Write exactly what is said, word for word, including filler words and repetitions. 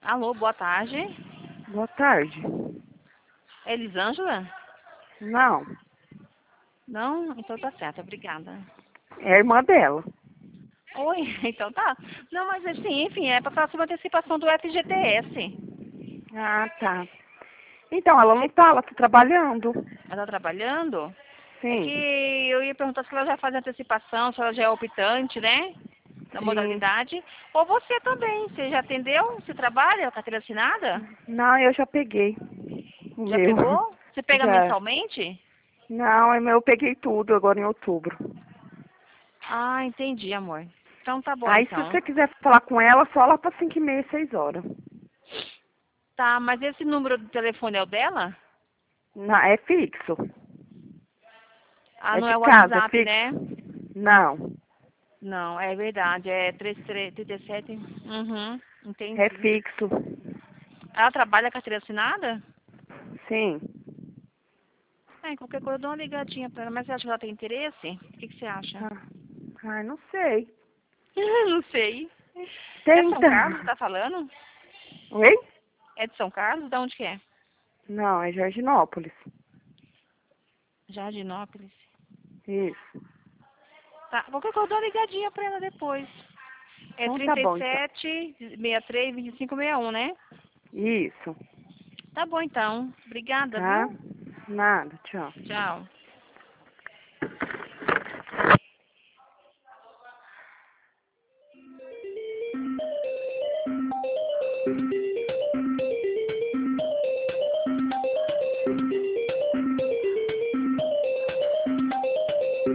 Alô, boa tarde. Boa tarde. É Elisângela? Não, Não? Então tá certo, obrigada. é a irmã dela. Oi, então tá. Não, mas assim, enfim, é para falar sobre a antecipação do F G T S. Ah, tá. Então, ela não tá, ela tá trabalhando. Ela tá trabalhando? É que Sim, eu ia perguntar se ela já faz antecipação, se ela já é optante, né? Da sim. modalidade. Ou você também, você já atendeu? Você trabalha, carteira assinada? Não, eu já peguei o Já meu. pegou? Você pega Já. mensalmente? Não, é meu, eu peguei tudo agora em outubro. Ah, entendi, amor. Então tá bom, Aí, se então. você quiser falar com ela, só lá para cinco e meia, seis horas. Tá, mas esse número do telefone é o dela? Não, é fixo. Ah, É não de é o casa, é WhatsApp, fixo. né? Não, Não, é verdade. É trinta e três, trinta e sete. Uhum, é entendi. fixo. Ela trabalha carteira assinada? Sim. É, qualquer coisa eu dou uma ligadinha pra ela. Mas você acha que ela tem interesse? O que, que você acha? Ah, ai, não sei. Não sei. É São Tenta. Carlos que tá falando? Oi? É de São Carlos? De onde que é? Não, é Jardinópolis. Jardinópolis. Isso. Tá, qualquer coisa eu dou uma ligadinha pra ela depois. É Então tá trinta e bom, então. sete, sessenta e três, vinte e cinco, sessenta e um, né? Isso. Tá bom então. Obrigada, Tá? viu? Nada, tchau. Tchau.